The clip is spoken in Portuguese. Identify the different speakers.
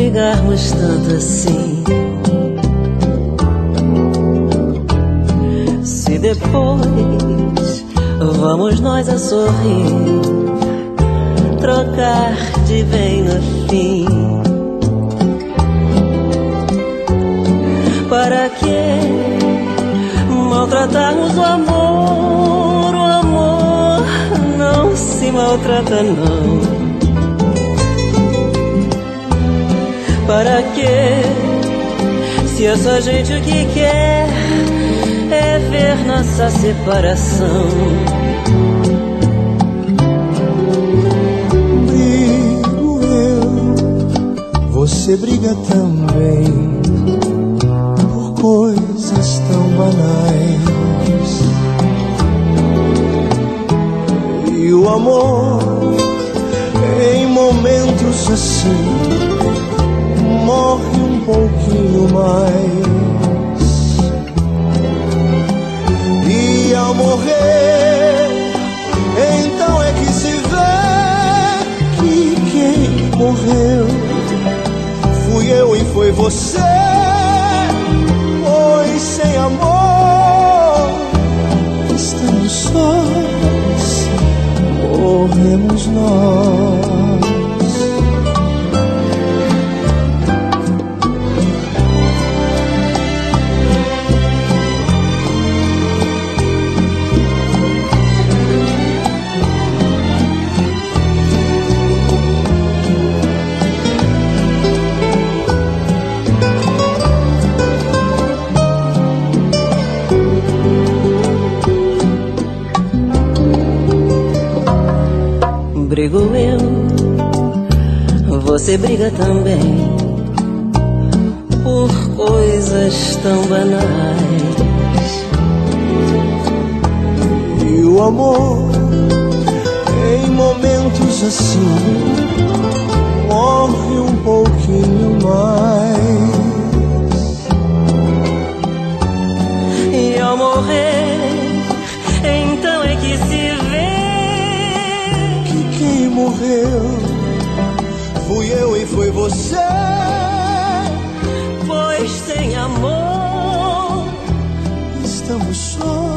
Speaker 1: brigarmos tanto assim? Se depois vamos nós a sorrir, trocar de bem no fim. Para que maltratarmos o amor? O amor não se maltrata não. Para que, se essa gente o que quer é ver nossa separação?
Speaker 2: Brigo eu, você briga também, por coisas tão banais. E o amor, em momentos assim, morre um pouquinho mais. E ao morrer, então é que se vê que quem morreu fui eu e foi você. Pois sem amor estamos sós, morremos nós.
Speaker 1: Brigo eu, você briga também, por coisas tão banais.
Speaker 2: E o amor, em momentos assim, morre um pouquinho mais.
Speaker 1: E ao morrer, então é que se vê
Speaker 2: quem morreu fui eu e foi você.
Speaker 1: Pois sem amor
Speaker 2: estamos só,